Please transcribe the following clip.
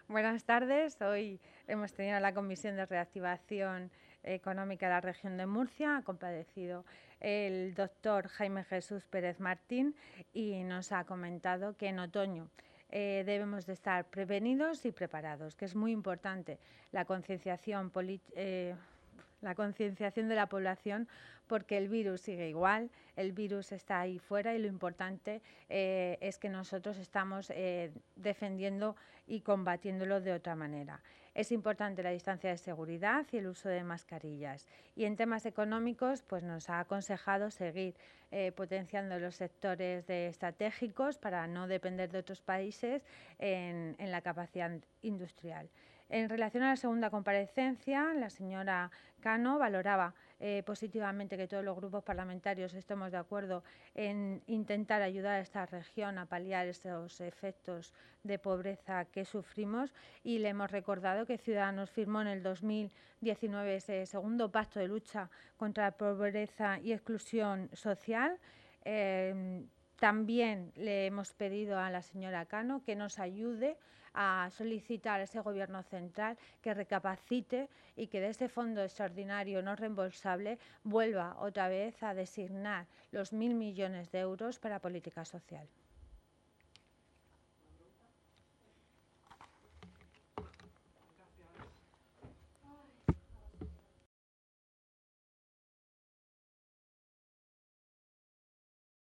Buenas tardes. Hoy hemos tenido la Comisión de Reactivación Económica de la Región de Murcia. Ha comparecido el doctor Jaime Jesús Pérez Martín y nos ha comentado que en otoño debemos de estar prevenidos y preparados, que es muy importante la concienciación de la población, porque el virus sigue igual, el virus está ahí fuera y lo importante es que nosotros estamos defendiendo y combatiéndolo de otra manera. Es importante la distancia de seguridad y el uso de mascarillas. Y en temas económicos, pues nos ha aconsejado seguir potenciando los sectores estratégicos para no depender de otros países en la capacidad industrial. En relación a la segunda comparecencia, la señora Cano valoraba positivamente que todos los grupos parlamentarios estemos de acuerdo en intentar ayudar a esta región a paliar estos efectos de pobreza que sufrimos, y le hemos recordado que Ciudadanos firmó en el 2019 ese segundo pacto de lucha contra la pobreza y exclusión social. También le hemos pedido a la señora Cano que nos ayude a solicitar a ese Gobierno central que recapacite y que de ese fondo extraordinario no reembolsable vuelva otra vez a designar los 1.000 millones de euros para política social.